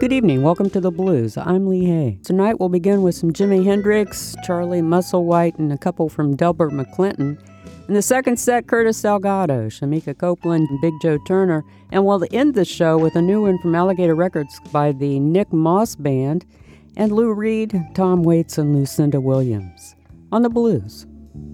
Good evening. Welcome to The Blues. I'm Lee Hay. Tonight we'll begin with some Jimi Hendrix, Charlie Musselwhite, and a couple from Delbert McClinton. In the second set, Curtis Salgado, Shamika Copeland, and Big Joe Turner. And we'll end the show with a new one from Alligator Records by the Nick Moss Band and Lou Reed, Tom Waits, and Lucinda Williams. On The Blues.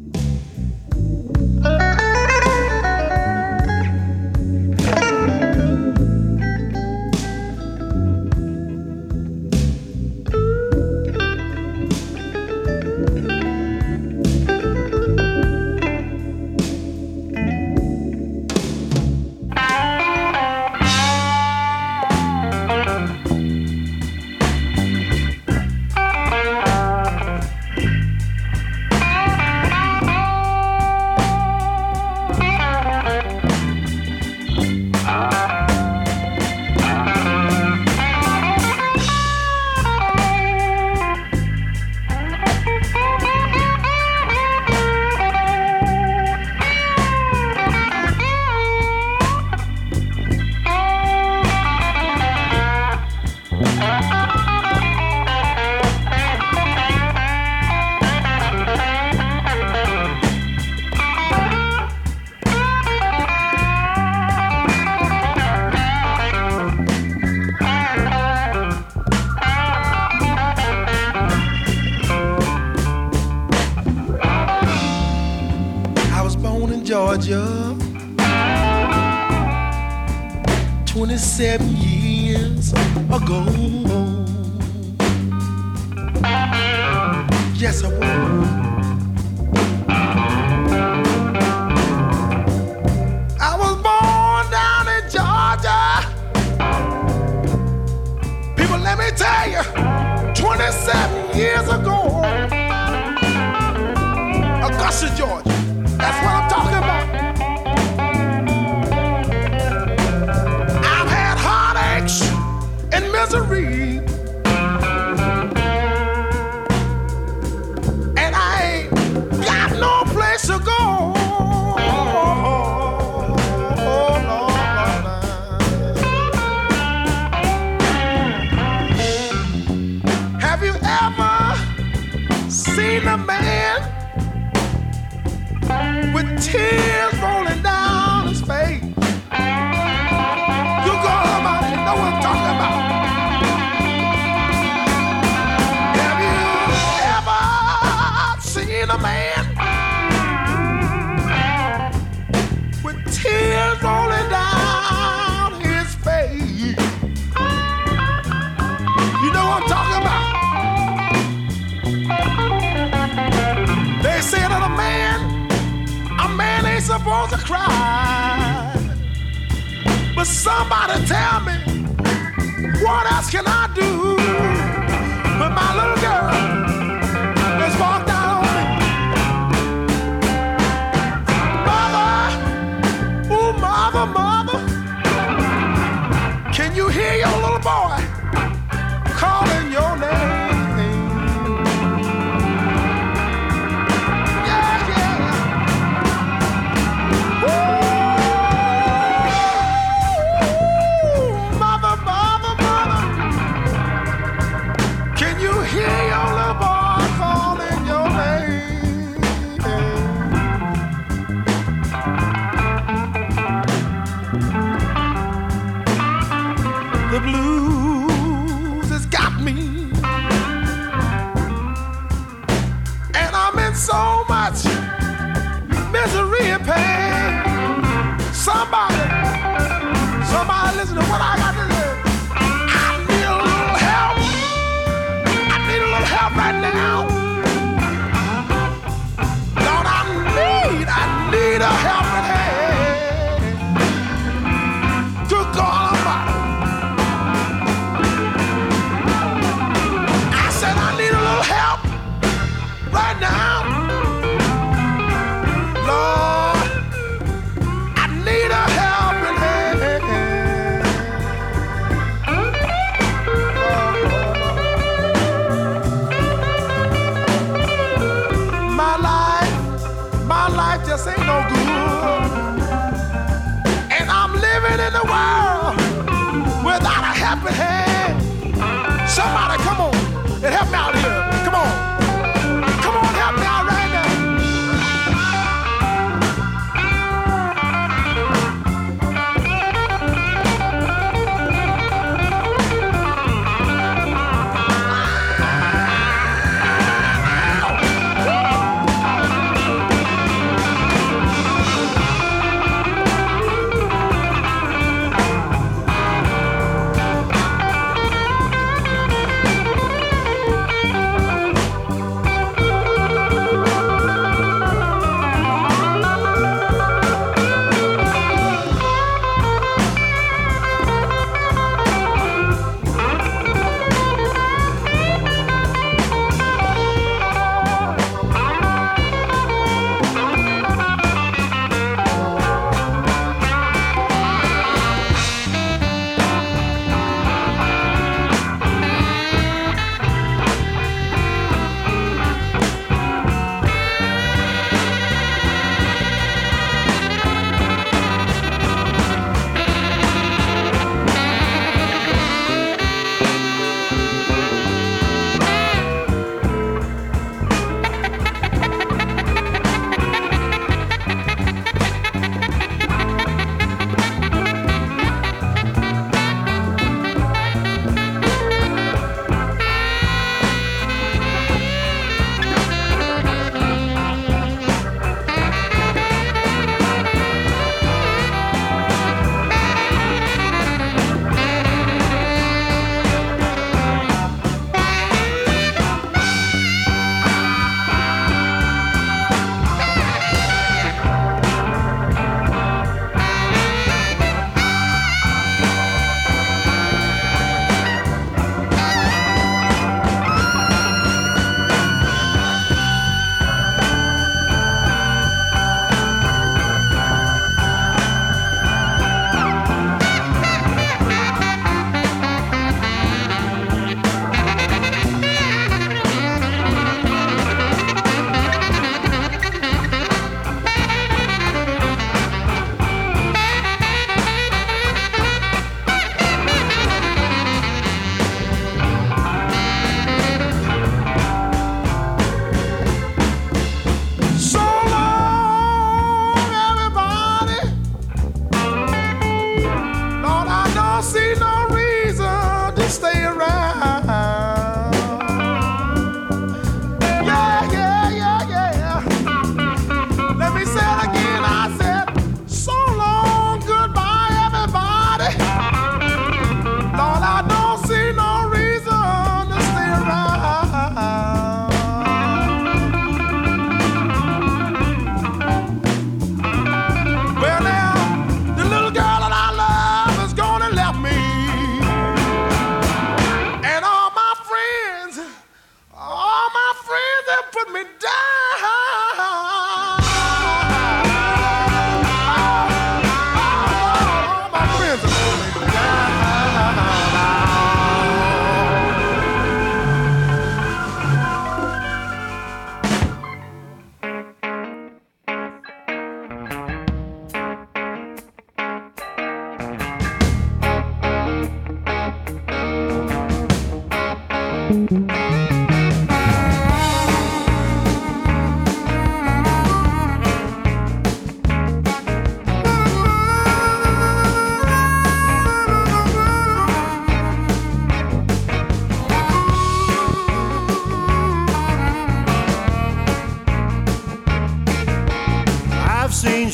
Georgia, 27 years ago. Yes, I was. I was born down in Georgia. People, let me tell you, 27 years ago, Augusta, Georgia. That's what I'm talking about. I've had heartaches and misery, and I ain't got no place to go. Oh, Lord, Lord. Have you ever seen a man with tears rolling down his face? You go about it, know what I'm talking about. Have you ever seen a man with tears rolling down his face? You know what I'm talking about. They say that a man ain't supposed to cry, but somebody tell me, what else can I do when my little girl has walked out on me? Mother, ooh, mother, mother, can you hear your little boy calling your name? The blues has got me, and I'm in so much misery and pain. Somebody listen to what I got to do. I need a little help. I need a little help right now. Lord, I need a helping hand. Good God Almighty. Help right now, Lord, I need a helping hand.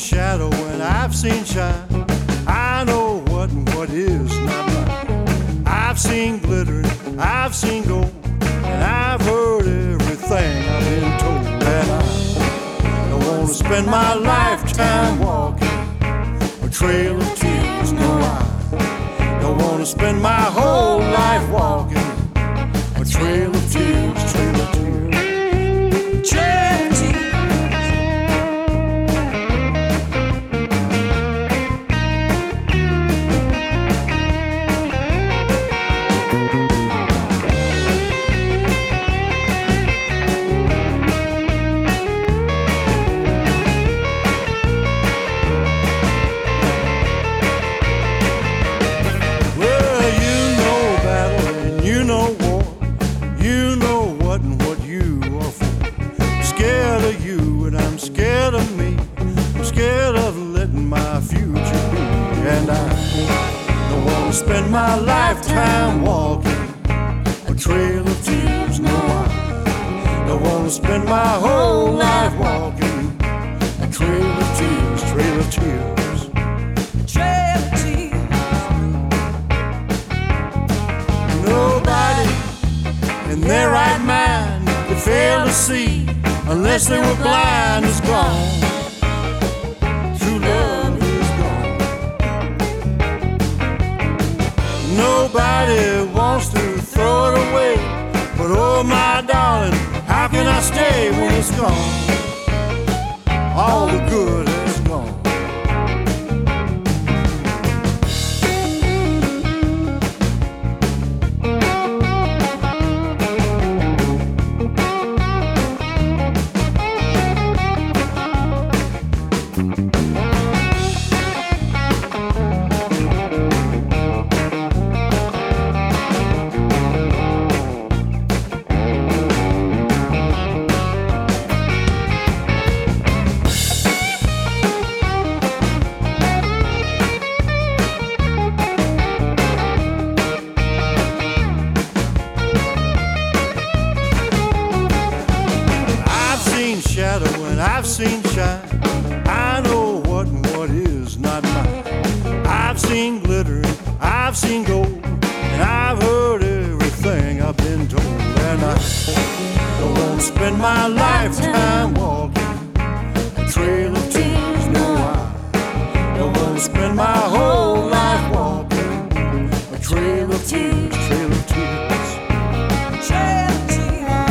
shadow and I've seen shine. I know what and what is not mine. I've seen glitter, I've seen gold, and I've heard everything I've been told. And I don't want to spend my lifetime walking a trail of tears. No, I don't want to spend my whole life walking a trail of tears, trail of tears, trail of tears. Spend my lifetime walking a trail of tears. No, I don't want to spend my whole life walking a trail of tears, trail of tears, trail of tears. Nobody in their right mind could fail to see unless they were blind as gone. True love. Nobody wants to throw it away, but oh my darling, how can I stay when it's gone? All the good is gone. I've seen shine. I know what and what is not mine. I've seen glitter, I've seen gold, and I've heard everything I've been told. And I don't want to spend my lifetime walking a trail of tears. No, I don't want to spend my whole life walking a trail of tears, trail of tears, trail of tears.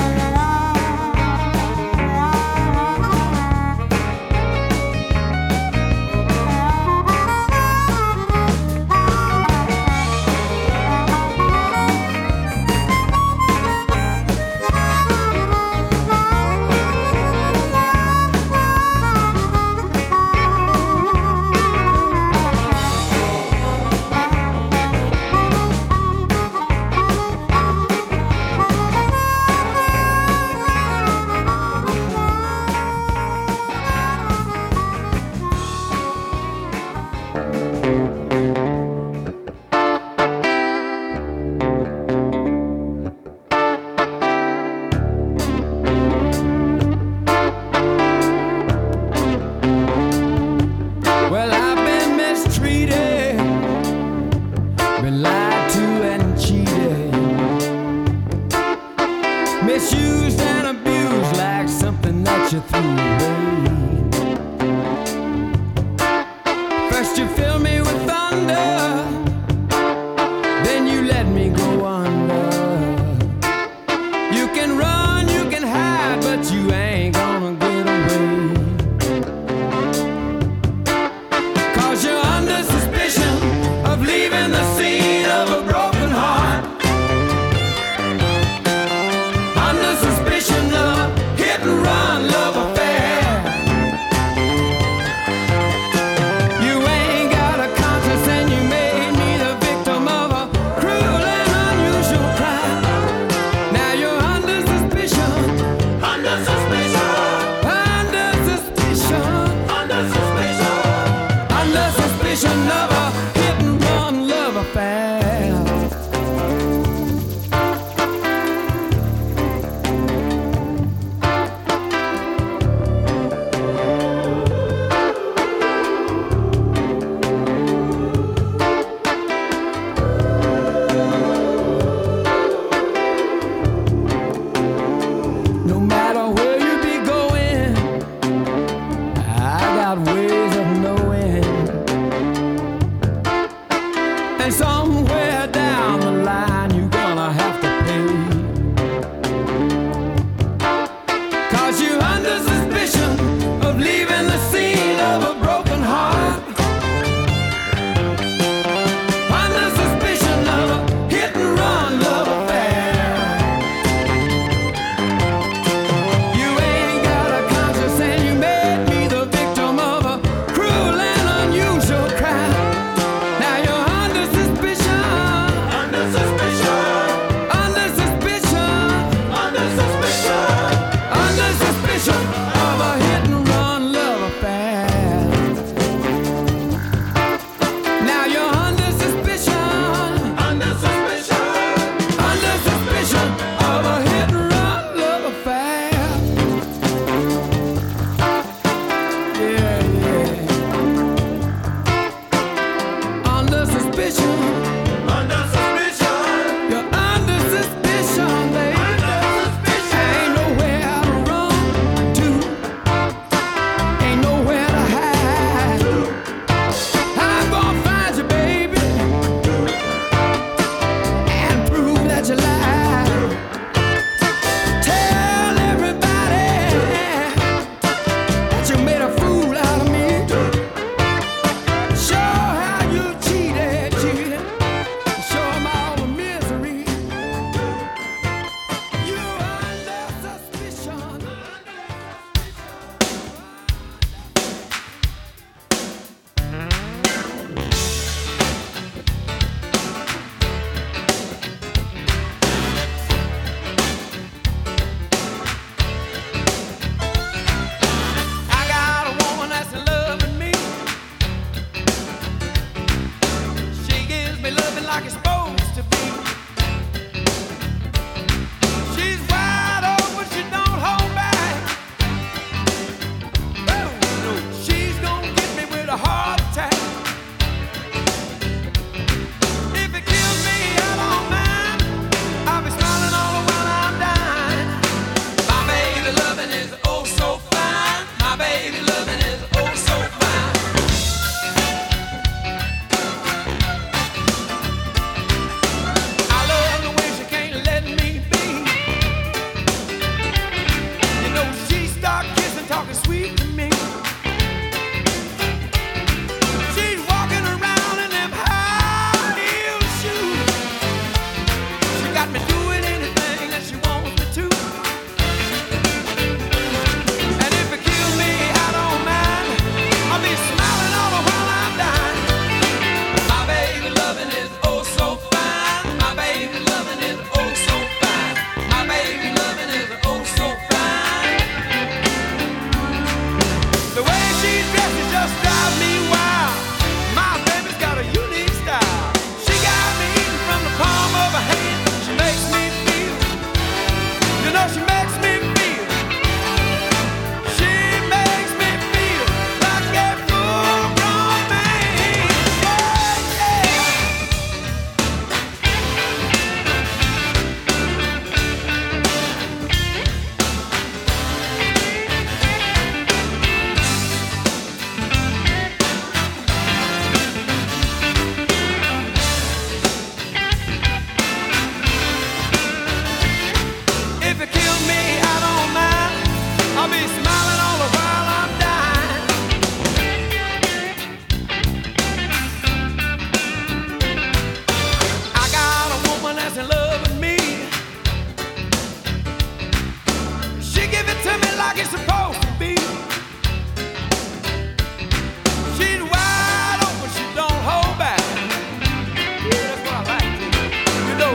Misused and abused like something that you threw away. First you fill me with thunder, then you let me go under. You can run, you can hide, but you ain't gonna get away. 'Cause you're under suspicion of leaving the scene of a broken heart. Under suspicion of hit and run love affair. You ain't got a conscience and you made me the victim of a cruel and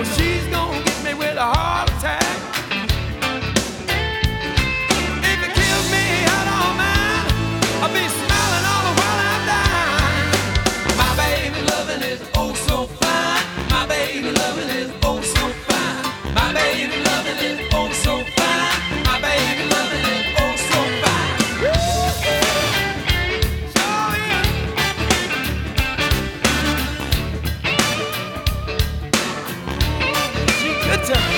know she's gonna get me with a heart attack. If it kills me, I don't mind. I'll be smiling all the while I'm dying. My baby loving is oh so fine. My baby loving is oh so fine. My baby loving is oh so fine. My baby loving is oh so fine. So yeah. She good to me.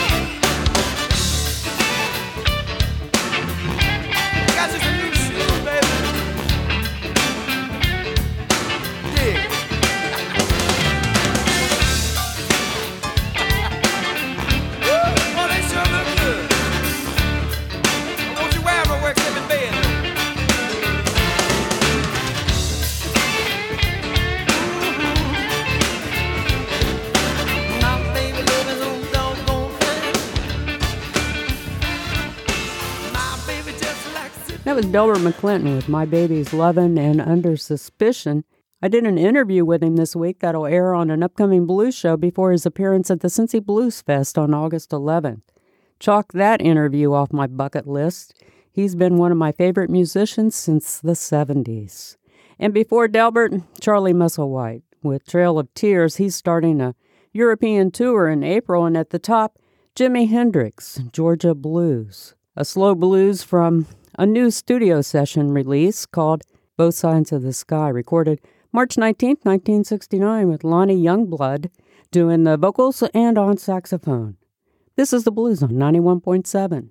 Got you some new shoes, baby. Dig. Oh, they sure look good. I want you wear them to work except in bed. My baby loving so doggone fine. My baby just likes it. That was Delbert McClinton with My Baby's Lovin' and Under Suspicion. I did an interview with him this week that'll air on an upcoming blues show before his appearance at the Cincy Blues Fest on August 11th. Chalk that interview off my bucket list. He's been one of my favorite musicians since the 70s. And before Delbert, Charlie Musselwhite. With Trail of Tears, he's starting a European tour in April, and at the top, Jimi Hendrix, Georgia Blues. A slow blues from a new studio session release called Both Sides of the Sky, recorded March 19, 1969, with Lonnie Youngblood doing the vocals and on saxophone. This is The Blues on 91.7.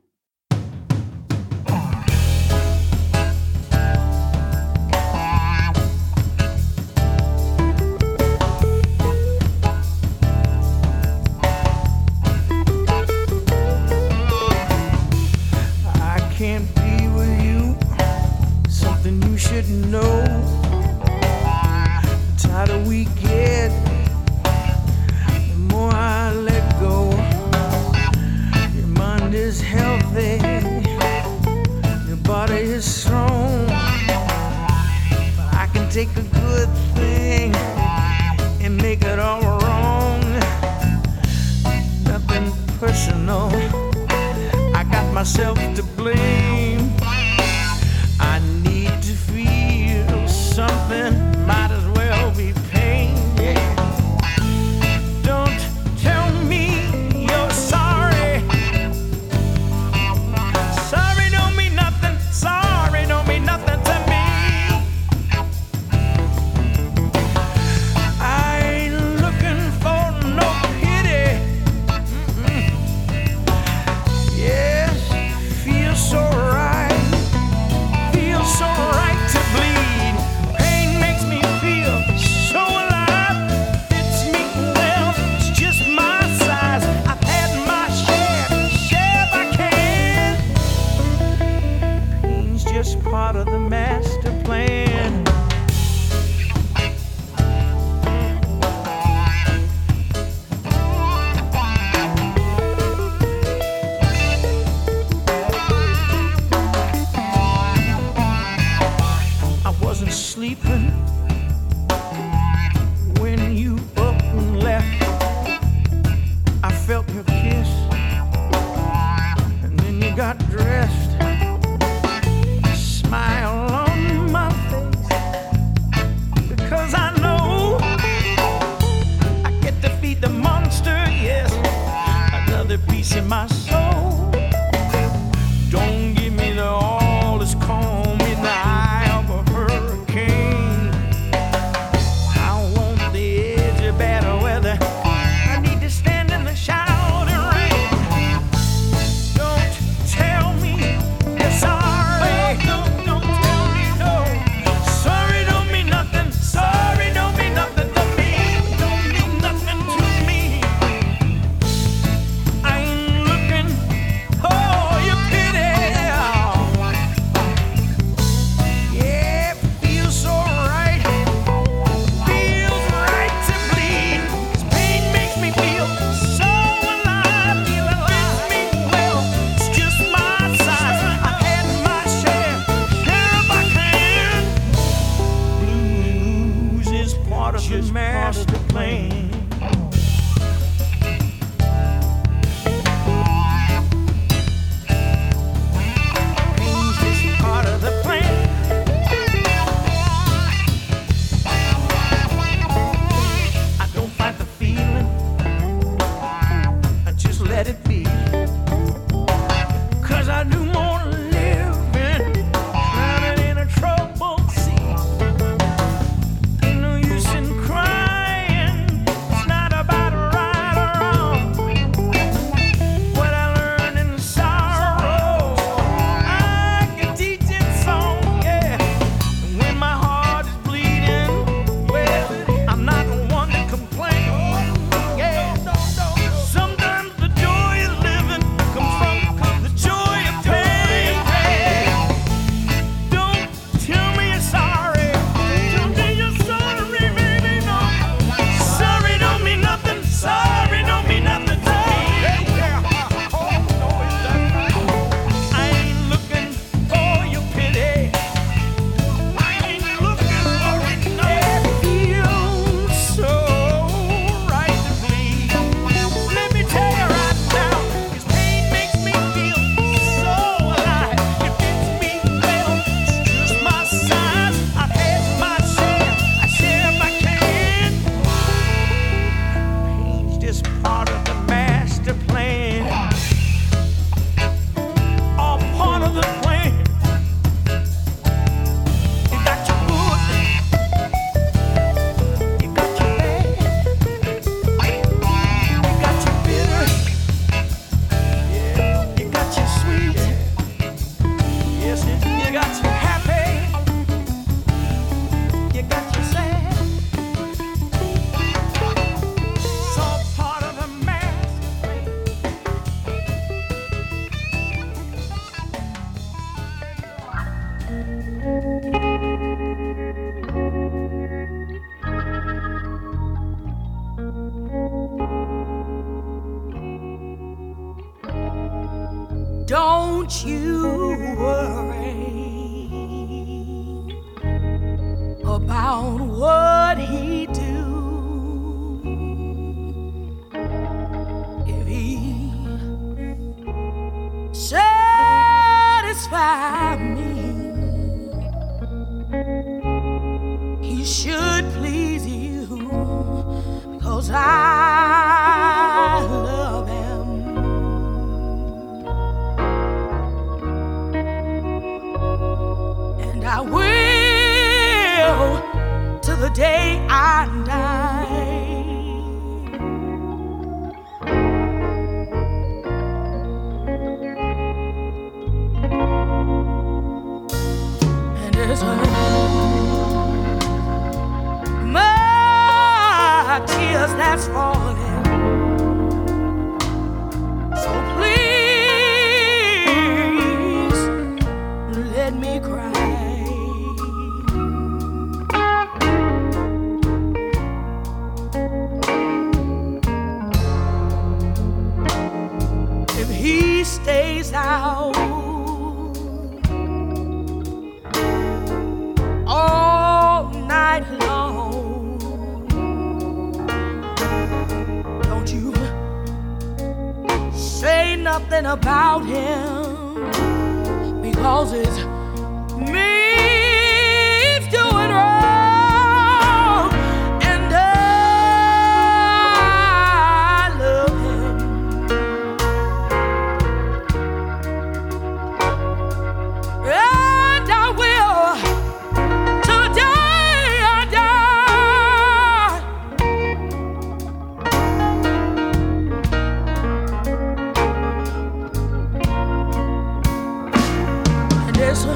I can't be with you, something you should know. The tighter we get, the more I let go. Your mind is healthy, your body is strong. But I can take a good thing and make it all wrong. Nothing personal, I got myself to blame. I need to feel something, might as well be pain. Yeah. Don't tell me you're sorry. Sorry don't mean nothing. Sorry don't mean nothing to me. I ain't looking for no pity. Yes, feels so right. Feels so right to bleed. Pain makes me feel so alive. Fits me well, it's just my size. I've had my share if I can. Pain's just part of the master plan. I wasn't sleeping when you up and left. I felt your kiss, and then you got dressed. Smile on my face, because I know I get to feed the monster, yes, another piece of my soul. Don't give me the all that's calm in the eye of a hurricane. I want the edge of bad weather. I need to stand in the shouting rain. Don't tell me you're sorry. Don't tell me no. Sorry don't mean nothing. Sorry don't mean nothing to me. Don't mean nothing to me. I ain't looking part of the master plan. All part of the plan. You got your good, you got your bad, you got your bitter, you got your sweet, yes, you got your happy, you got your sad. It's all part of the master plan. Don't you worry about what he do. If he satisfy me, he should please you, because I love him. And I will till the day I die. And it's my tears that's falling. So please let me cry. If he stays out all night long, don't you say nothing about him, because it's me doing wrong, and I love him. And I will till the day I die. And there's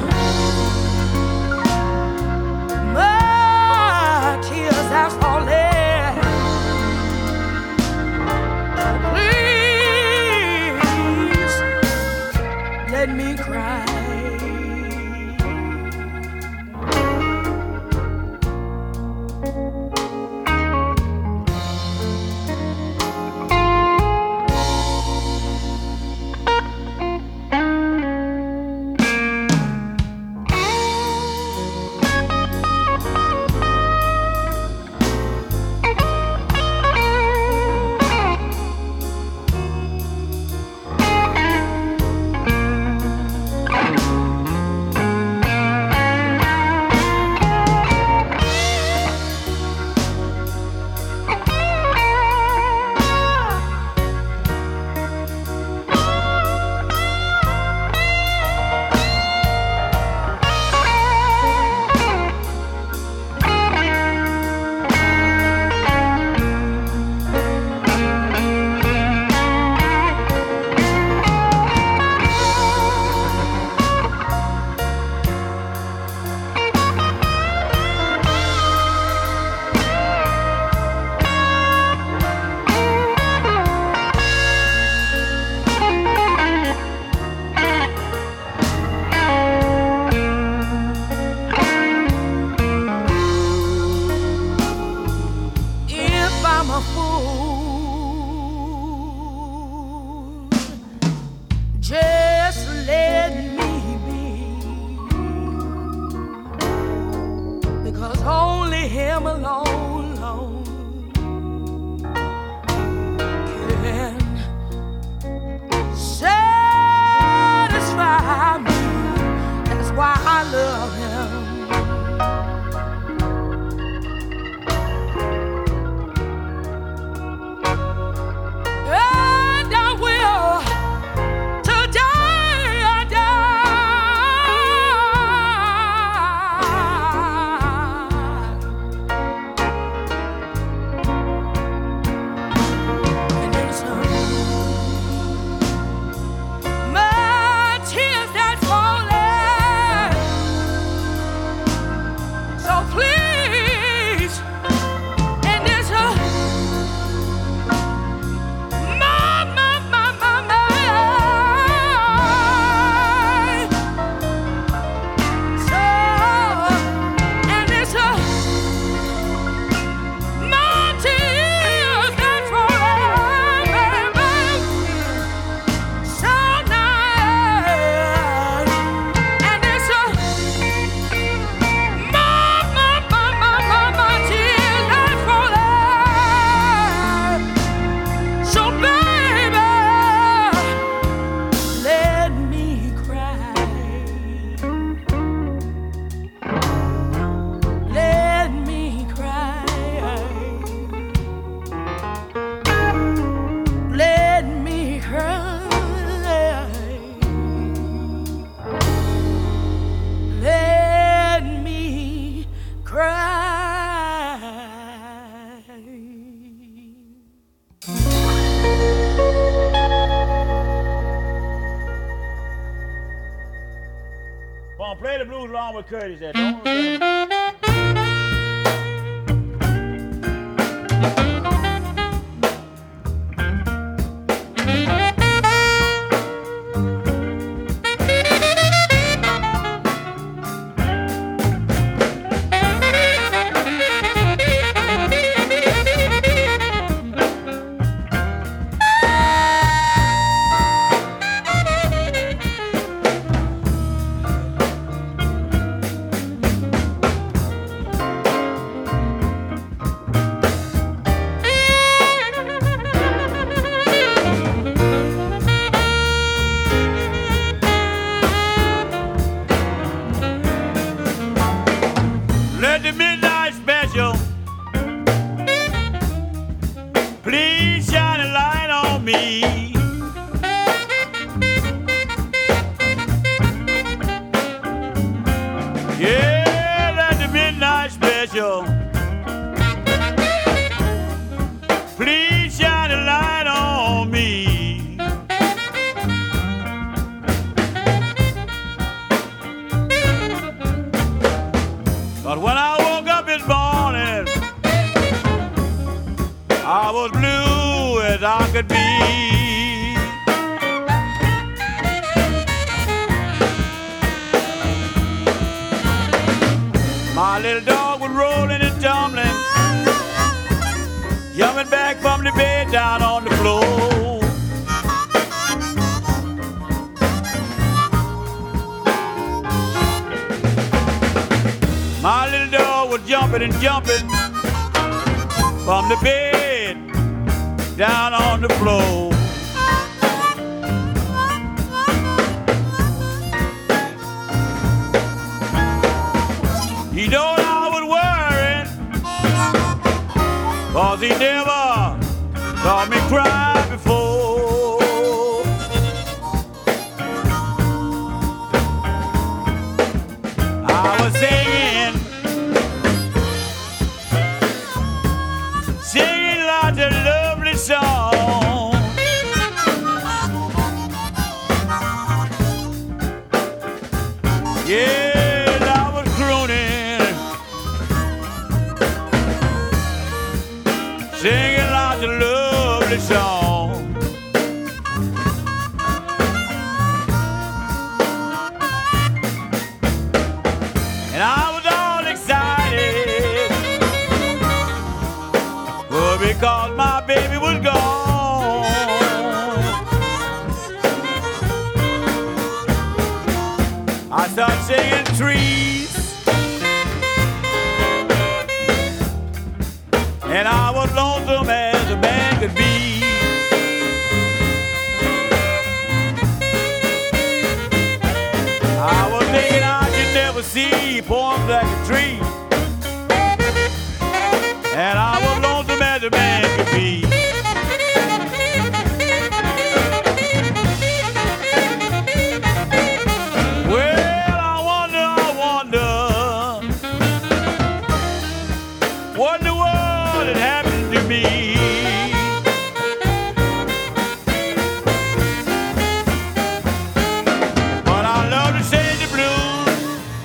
play the blues along with Curtis there. Don't let the midnight special please shine a light on me. Yeah, let the midnight special please shine a light on me. But when I woke up this morning, I was blue as I could be. My little dog was rolling and tumbling, jumping back from the bed down on the floor. My little dog was jumping and jumping from the bed down on the floor. He knowed I was worried, 'cause he never saw me cry before. I was singing lots of lovely songs. Yeah, I was crooning, singing lots of lovely songs. And I was all excited, because my baby was gone. I started singing trees, and I was lonesome as a man could be. I was thinking I could never see poems like a tree, and I was lonesome as a man could be. Well, I wonder what in the world had happened to me. But I love to sing the blues,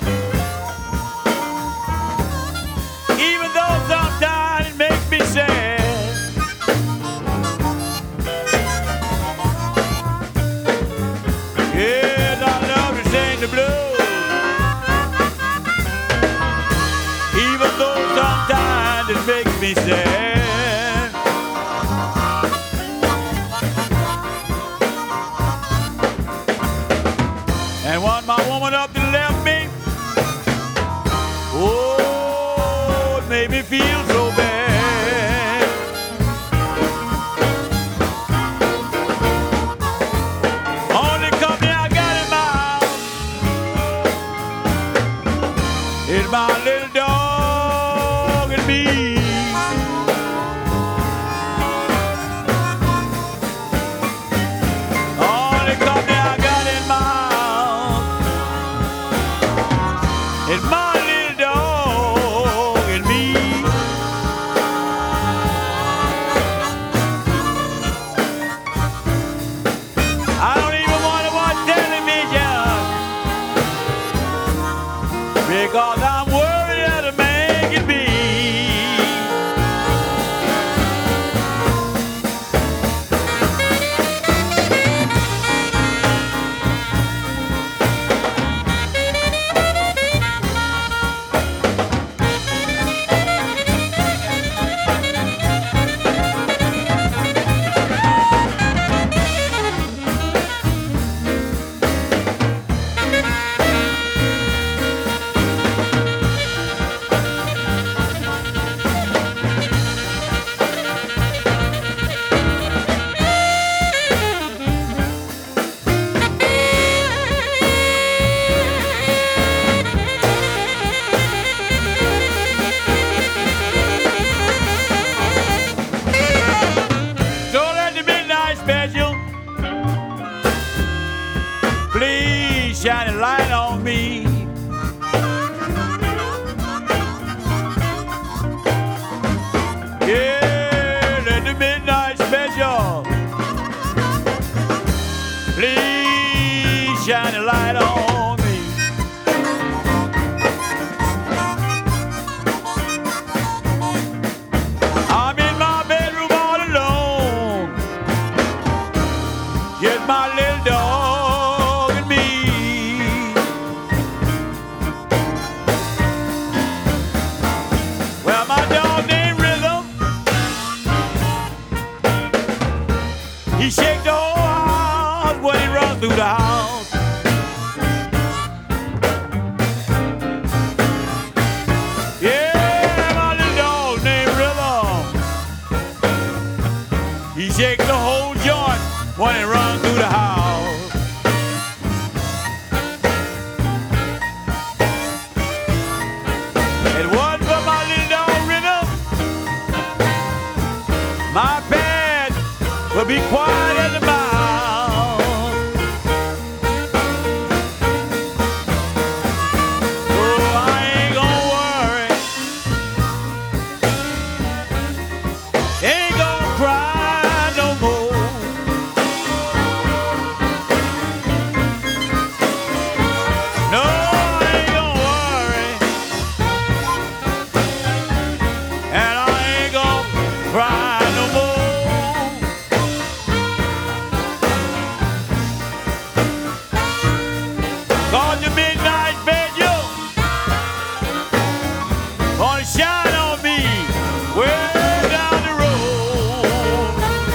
even though sometimes it makes me sad. Yes, I love to sing the blues, even though sometimes it makes me sad. And when my woman up and left me, oh, it made me feel so bad. Only company I got in my house is my little dog and me. Only company I got in my house is my little dog and me. 'cause I'm worried that a man can be. Shine a light on me. Yeah, let the midnight special please shine a light on me. I'm in my bedroom all alone, just my little dog and me. He shake the whole house when he runs through the house. Yeah, my little dog named Rhythm. He shake the whole joint when he runs through the house. It wasn't for my little dog Rhythm, my pad will be quiet as a mouse. Oh, I ain't gonna worry, ain't gonna cry no more. No, I ain't gonna worry, and I ain't gonna cry no more. Cause the midnight special gonna shine on me way down the road.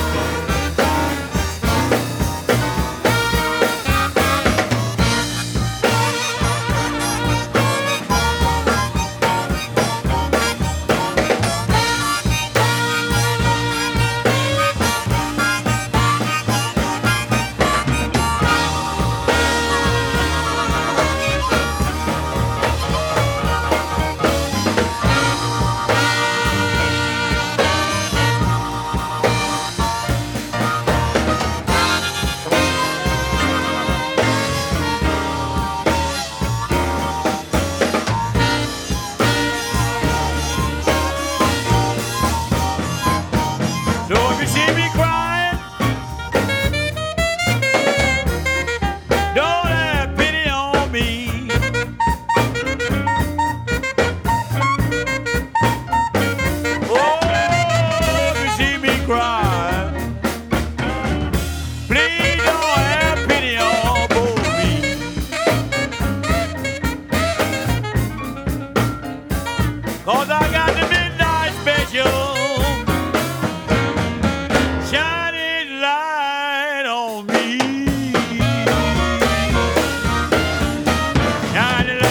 So if you see me crying, don't have pity on me. Oh, if you see me crying, please don't have pity on me. 'Cause I got the midnight special shining light on me. Shining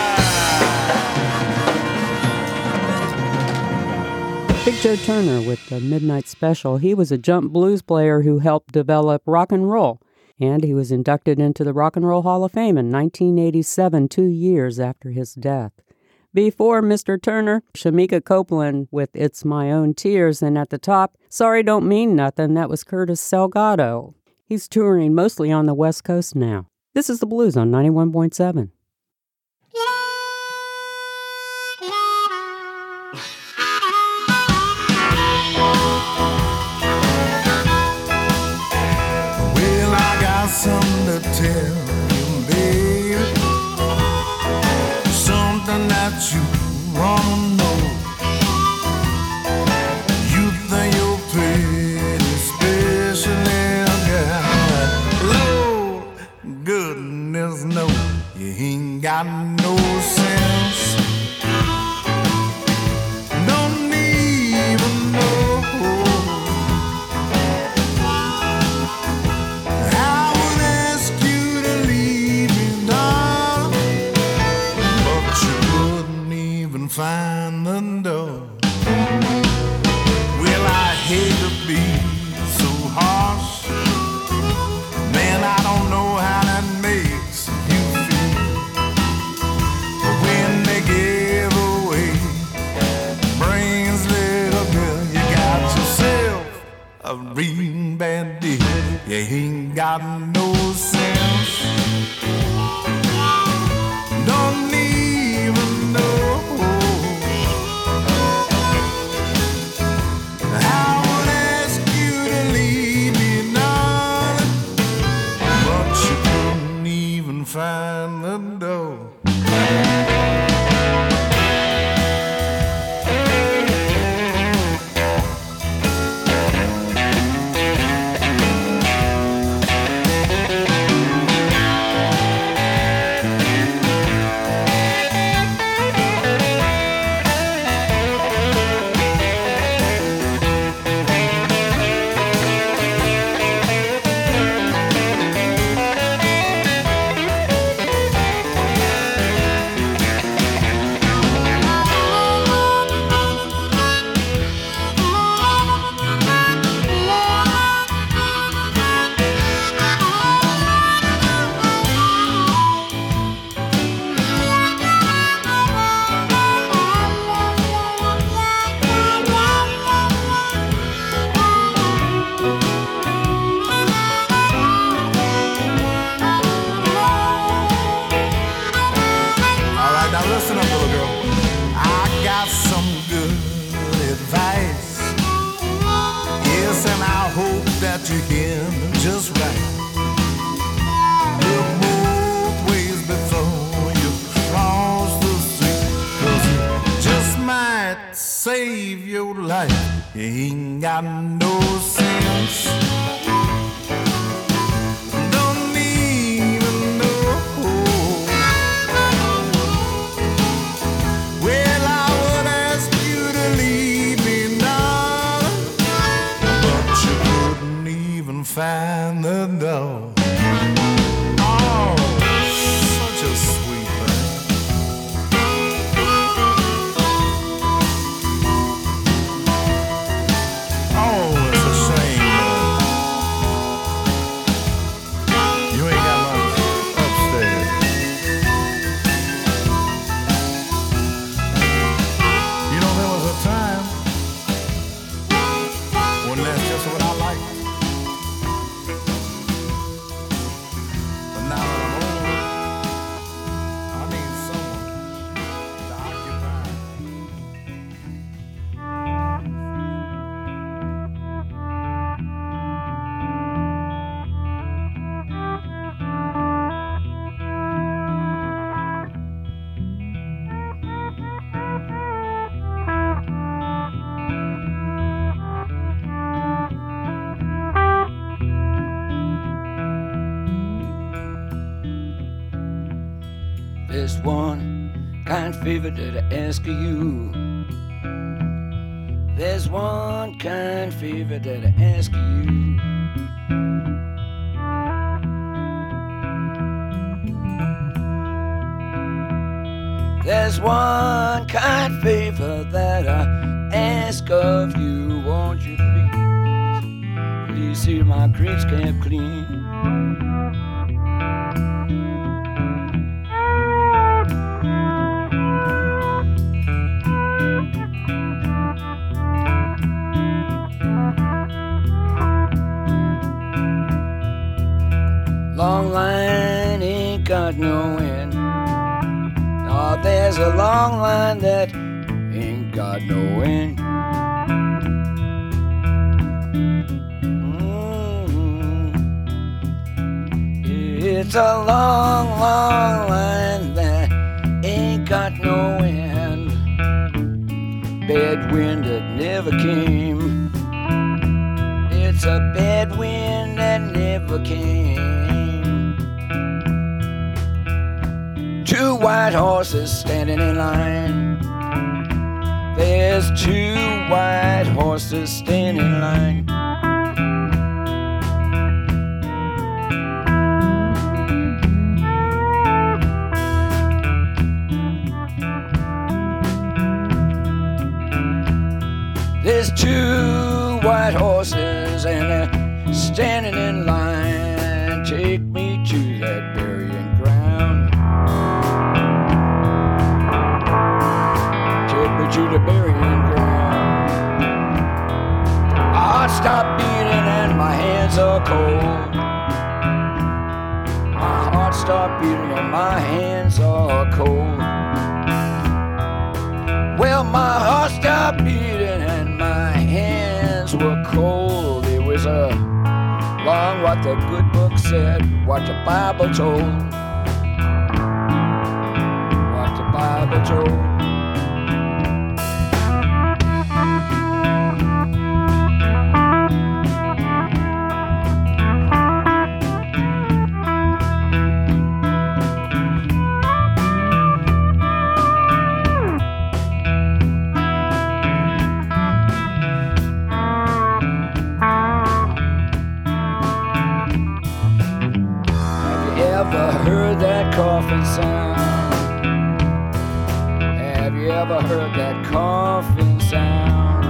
light. Big Joe Turner with the Midnight Special. He was a jump blues player who helped develop rock and roll, and he was inducted into the Rock and Roll Hall of Fame in 1987, 2 years after his death. Before Mr. Turner, Shamika Copeland with It's My Own Tears, and at the top, Sorry Don't Mean Nothing, that was Curtis Salgado. He's touring mostly on the West Coast now. This is the Blues on 91.7. Well, I got something to tell you, baby. Something You ain't got no sense. Don't even know. I would ask you to leave me now, but you couldn't even find the door. You hear me just right. Look both ways before you cross the street, 'cause it just might save your life. You ain't got no sense. Don't even know. Well, I would ask you to leave me now, but you couldn't even find the door. Oh, such a sweet thing. Oh, it's a shame you ain't got much upstairs. You know, there was a time when that's just what I liked. But now that I'm older, I need someone to occupy. There's one kind favor that I ask of you. There's one kind favor that I ask of you. There's one kind favor that I ask of you. Won't you please see my crates kept clean? Long line ain't got no end. Oh, there's a long line that ain't got no end. It's a long, long line that ain't got no end. Bad wind that never came. It's a bad wind that never came. Two white horses standing in line. There's two white horses standing in line. There's two white horses and they're standing in line. Take me to that burying ground. Take me to the burying ground. I'll stop beating and my hand hands are cold. My heart stopped beating and my hands are cold. Well, my heart stopped beating and my hands were cold. It was along what the good book said, what the Bible told. What the Bible told. Heard that coffin sound? Have you ever heard that coffin sound?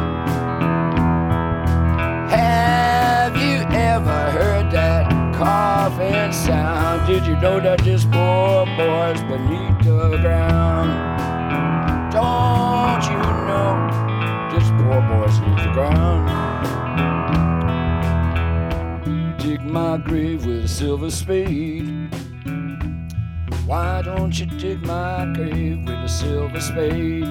Have you ever heard that coffin sound? Did you know that this poor boy's beneath the ground? Don't you know this poor boy's beneath the ground? Dig my grave with a silver spade. Why don't you dig my grave with a silver spade?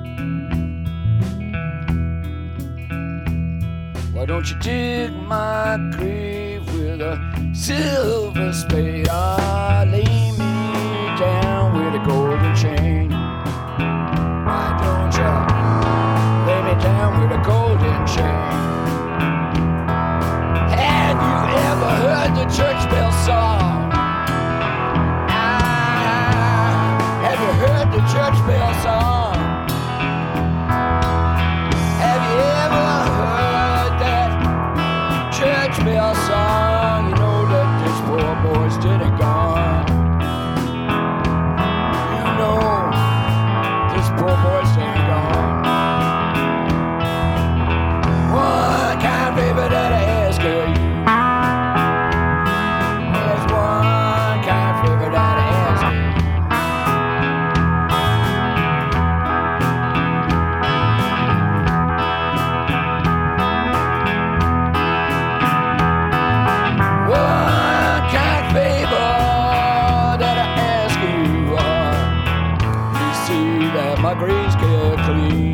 Why don't you dig my grave with a silver spade? Ah, lay me down with a golden chain. Why don't you lay me down with a golden chain? Have you ever heard the church bell song? Heard the church bell song? Have you ever heard that church bell song? You know that this poor boy's dead and gone. You know this poor boy's dead and gone. One kind of favor that I ask of you. There's one kind of favor that I ask of you. My grave's get clean.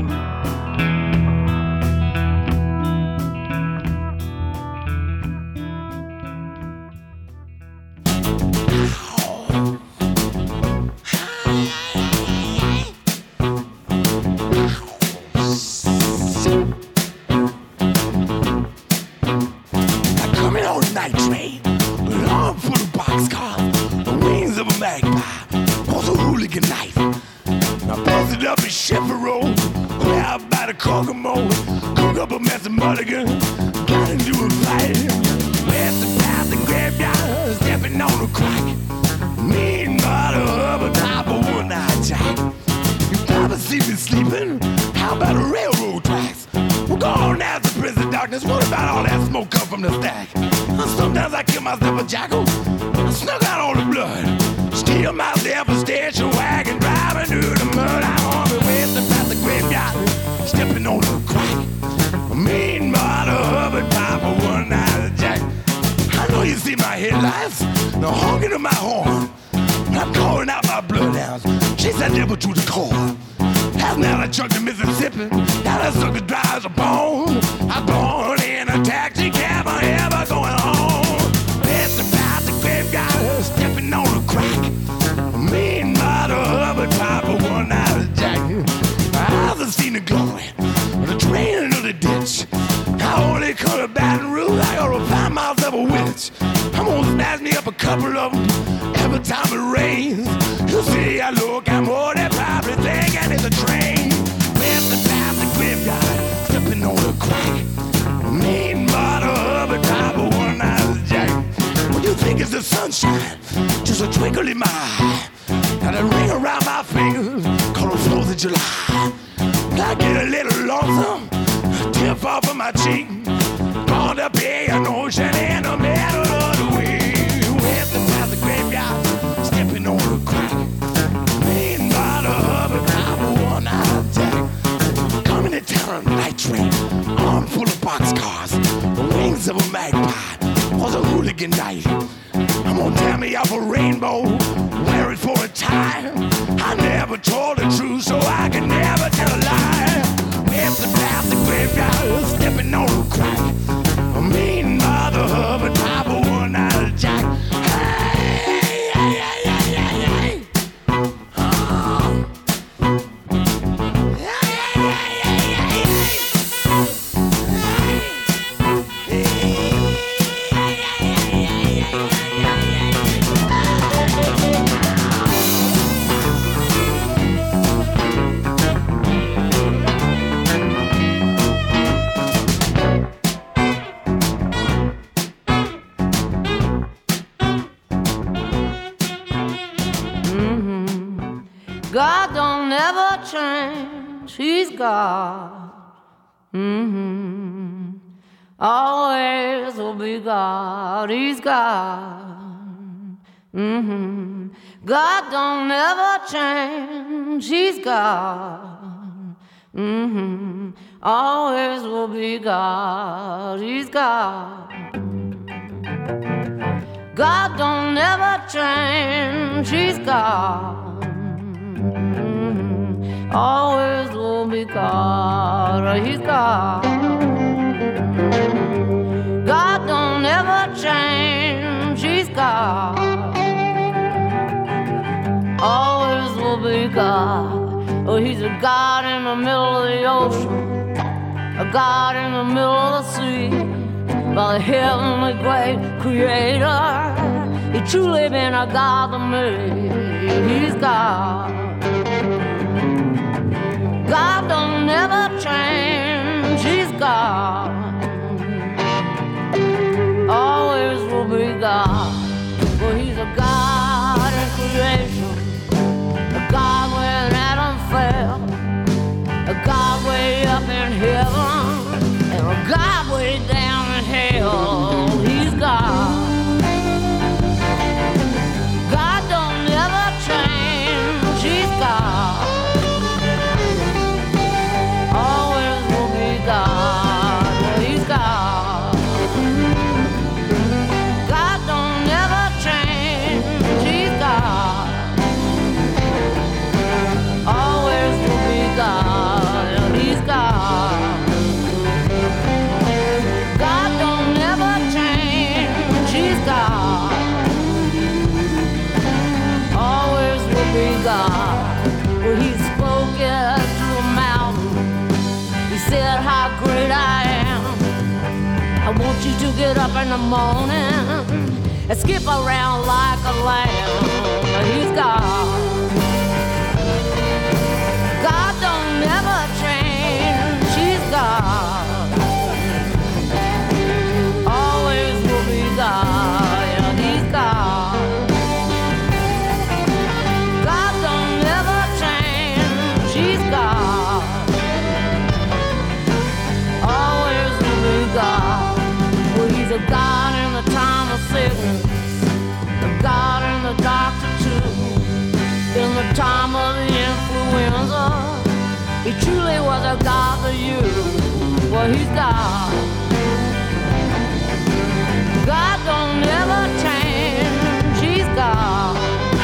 I'm coming on a night train, an arm full of boxcars, the wings of a magpie, pulls a hooligan knife. I bust it up in Shepherd Road, way out by the Kokomo, cook up a mess of mulligan, got into a fight. West past the graveyard, stepping on a crack. Me and Mother Hubbard top of one-eyed Jack. You probably see me sleeping, how about the railroad tracks? Well, go on out to prison darkness, what about all that smoke come from the stack? Sometimes I kill myself a jackal, I snuck out all the blood. Steal myself a station wagon, driving through the mud. I'm on my way past the graveyard, stepping on the crack. Me and Mother Hubbard, Papa, one-eyed Jack. I know you see my headlights, the honking of my horn. I'm calling out my bloodhounds, chase that devil to the core. Last night I trucked to Mississippi, now that sucker drives a bone. I'm born in a taxi cab, I'm ever going home. It's about the graveyard, stepping on the crack. Me and Mother Hubbard, Papa, one-eyed Jack. I've seen the glory, the train into the ditch. I only come to Baton Rouge, I gotta find myself a witch. I'm gonna snatch me up a couple of them every time it rains. You see, I look, I'm more than probably thinking it's a train. Where's the path, the graveyard, stepping on the crack. Me and Mother Hubbard, Papa, one-eyed Jack. What do you think is the sunshine? Just a twinkle in my eye. Got a ring around my finger, called the 4th of July. I get a little lonesome, a tear fall from my cheek. Gone to be an ocean in the middle of the week. Where's the path, the graveyard, stepping on the crack. Me and Mother Hubbard, Papa, one-eyed Jack. night train, arm full of boxcars, the wings of a magpie, big night. I'm gonna tear me up a rainbow, wear it for a tie. I never told the truth, so I can never tell a lie. If the path, the graveyard, stepping on the crack. A mean mother of a Papa one-eyed Jack. Hey, hey, hey, hey, hey, hey. Oh. Hey, hey, hey, hey, hey, hey. God don't never change, He's God. Always will be God, He's God. God don't never change, He's God. Always will be God, He's God. God don't never change, He's God. Always will be God, He's God. God don't ever change, He's God. Always will be God. Oh, He's a God in the middle of the ocean, a God in the middle of the sea. By the heavenly great creator, He truly been a God to me. He's God. God don't never change, He's God. Always will be God. For He's a God in creation, a God when Adam fell, a God way up in heaven, and a God way down in hell. He's God. God don't never change, He's God. Always will be God, He's God. God don't never change, He's God. Always will be God, He's God. God don't never change, He's God. Always will be God. Well, He spoke it to a mountain. He said how great I am. I want you to get up in the morning and skip around like a lamb. He's God. God don't never change, He's God. Always will be God, He's God. God don't never change, He's God. Always will be God. Well, He's a God in the time of sickness, a God in the doctor too. In the time of the influenza, He truly was a God to you. Well, He's God. God don't never change, He's God.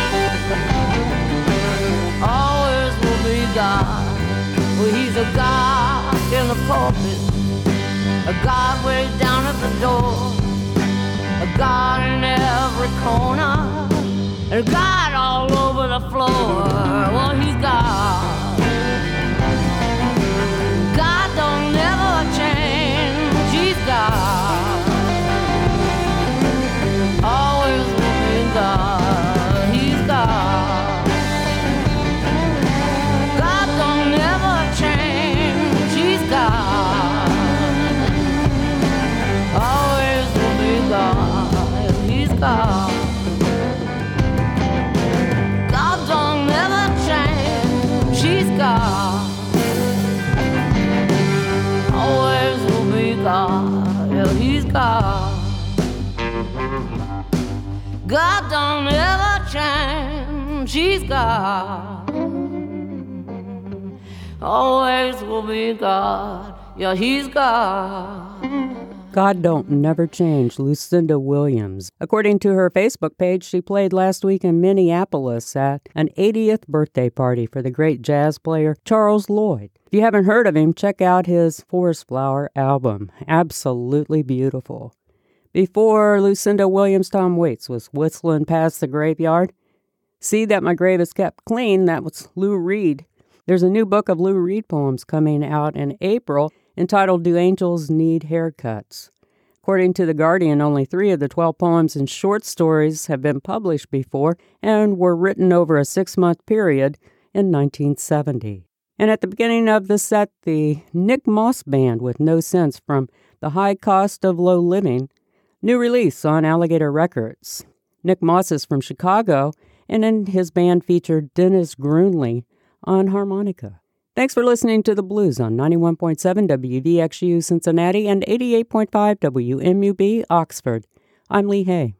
Always will be God. Well, He's a God in the pulpit, a God way down at the door, a God in every corner, and a God all over the floor. Well, He's God. God don't never change, He's God. Always will be God, He's God. God don't never change, He's God. Always will be God, He's God. God don't never change, He's God. Always will be God, He's God. God don't ever change, He's God. Always will be God, yeah, He's God. God Don't Never Change, Lucinda Williams. According to her Facebook page, she played last week in Minneapolis at an 80th birthday party for the great jazz player Charles Lloyd. If you haven't heard of him, check out his Forest Flower album. Absolutely beautiful. Before Lucinda Williams, Tom Waits was whistling past the graveyard. See That My Grave Is Kept Clean, that was Lou Reed. There's a new book of Lou Reed poems coming out in April entitled Do Angels Need Haircuts? According to The Guardian, only 3 of the 12 poems and short stories have been published before and were written over a 6-month period in 1970. And at the beginning of the set, the Nick Moss Band with No Sense from The High Cost of Low Living, new release on Alligator Records. Nick Moss is from Chicago, and in his band featured Dennis Grunley on harmonica. Thanks for listening to The Blues on 91.7 WVXU Cincinnati and 88.5 WMUB Oxford. I'm Lee Hay.